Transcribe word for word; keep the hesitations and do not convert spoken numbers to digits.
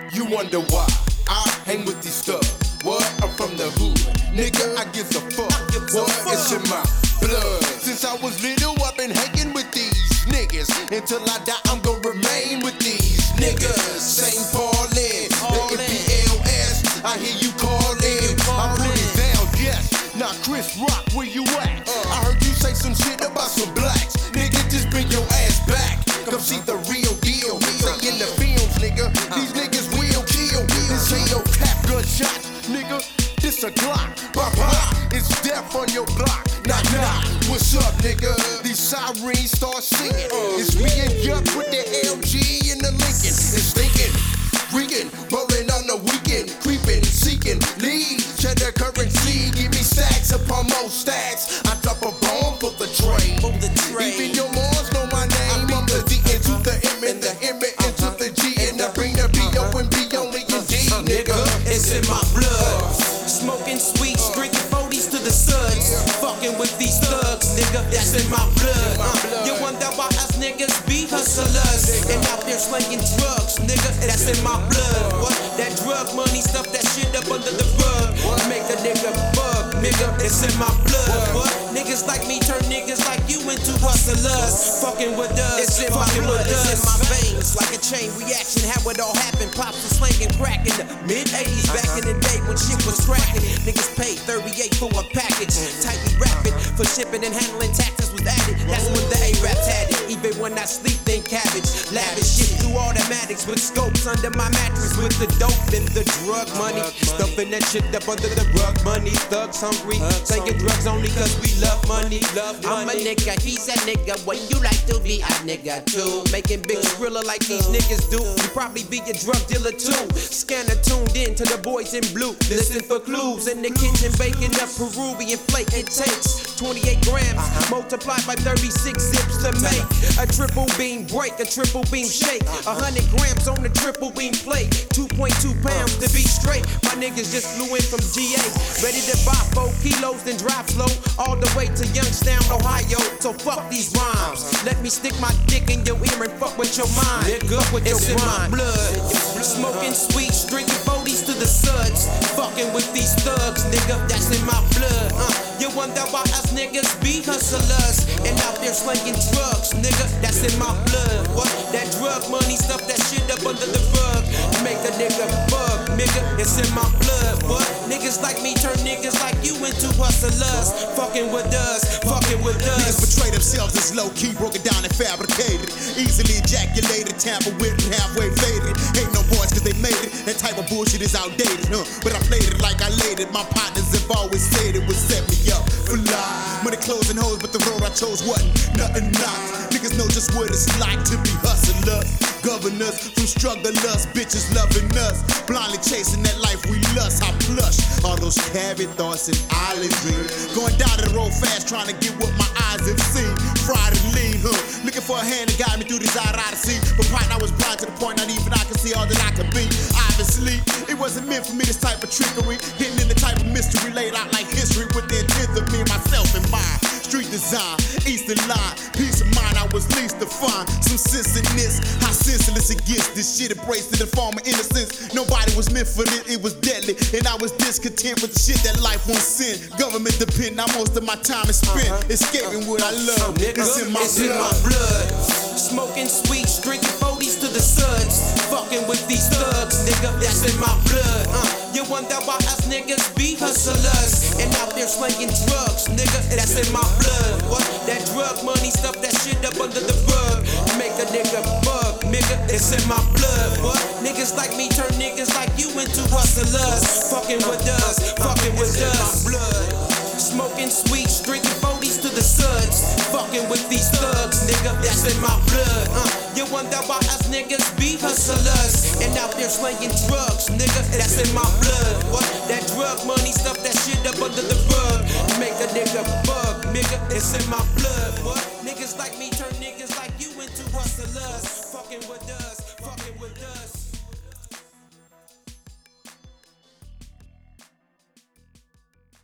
You wonder why I hang with these thugs. What? I'm from the hood. Nigga, I give a fuck. What? It's in my blood. Since I was little, I've been hanging with these niggas. Until I die, I'm gonna remain with these niggas. Saint Paulin, the M P L S. I hear you calling. I'm putting down, yes. Now, Chris Rock, where you at? I heard you say some shit about some blacks. Nigga, just bring your ass back. Come see the real deal. Say in the films, nigga. These niggas will kill. This ain't no cap gunshots, nigga. This a Glock. Papa, it's death on your block. Nah, nah. What's up, nigga? These sirens start singing. It's me and Yuck with the L G and the Lincoln. It's thinking, freaking, rolling on the weekend, creeping, seeking, lead. Cheddar currency, give me stacks upon most stacks. I drop a bomb for the train. Even your moms know my name. I'm the D into the M and the M into the G, and I bring the B O and B only in D, nigga. It's in my blood. Smoking sweets, drinking forties to the suds. Fucking with these thugs, nigga. That's in my blood. Uh, you wonder why us niggas be hustlers and out there slinging drugs, nigga. That's in my blood. What? That drug money stuff, that shit up under the rug. Make a nigga bug, nigga. It's in my blood. What? Niggas like me turn niggas like you into hustlers. Fucking with us, it's in my blood. It's in my veins, like a chain reaction. How it all happened? Pops was slanging crack in the mid eighties, back in the day when shit was cracking. Niggas paid thirty-eight for a package, tightly wrapped it. For shipping and handling taxes was added. That's when the A-Raps had it. Even when I sleep, think cabbage. Lavish shit through automatics with scopes under my mattress. With the dope and the drug money. Stuffing that shit up under the rug money. Thugs hungry, taking drugs only cause we love money. I'm a nigga, he's a nigga. What you like to be a nigga too? Making big thriller like these niggas do. You probably be a drug dealer too. Scanner tuned in to the boys in blue. Listen for clues in the kitchen, baking up Peruvian flake. It takes twenty-eight grams multiplied by thirty-six zips to make a triple beam break, a triple beam shake. A hundred grams on the triple beam plate. two point two pounds to be straight. My niggas just flew in from G A, ready to buy four kilos, then drive slow all the way to Youngstown, Ohio. So fuck these rhymes. Let me stick my dick in your ear and fuck with your mind. Nigga, with it's your in mind. My blood. Smoking sweets, drinking forties to the suds. Fucking with these thugs, nigga. That's in my blood. Uh, you wonder why us niggas be hustlers and out there slinging drugs, nigga. That's in my blood. What? That drug money stuff, that shit up under the rug. Make a nigga bug, nigga. It's in my blood. What? Niggas like me turn niggas like you into hustlers. Fucking with us, fucking with us. Niggas betray themselves as low key, broken down and fabricated. Easily ejaculated, tampered with and halfway faded. Ain't no boys cause they made it. That type of bullshit is outdated, huh? But I played it like I laid it. My partners have always said it would set me up for life. Money closing hoes, but the road I chose wasn't nothing not. Niggas know just what it's like to be hustlers. Governors from strugglers, bitches loving us. Blindly chasing that life we lust. I plush all those carried thoughts and island dreams. Going down the road fast, trying to get what my eyes have seen. Fried and lean, huh? Looking for a hand to guide me through this odd odyssey. But right now I was blind to the point not even I could see all that I could be. Obviously, it wasn't meant for me, this type of trickery. Hitting in the type of mystery laid out like history with the intent of me, myself, and mine. Street design, Eastern line, peace of mind, I was least to find. Some sense in this, how senseless it gets. This shit embraced in the form of innocence. Nobody was meant for it, it was deadly. And I was discontent with the shit that life won't send. Government dependent, now most of my time is spent escaping what I love. Nigga, it's in my it's blood. In my blood. Smoking sweets, drinking forties to the suds. Fucking with these thugs, nigga, that's in my blood. Uh, you wonder why us niggas be hustlers and out there slinging drugs, nigga, that's in my blood. What? That drug money stuff, that shit up under the rug. Make a nigga bug, nigga, it's in my blood. What? Niggas like me turn niggas like you into hustlers. Fucking with us, fucking with us. Blood. Smoking sweets, drinking forties to the suds. Fucking with these thugs, nigga, that's in my blood. Uh, you wonder why us niggas be hustlers and out there slinging drugs, nigga, that's in my blood. What? That drug money stuff, that shit up under the rug. Make a nigga bug, nigga, it's in my blood. What? Niggas like me turn niggas like you into hustlers.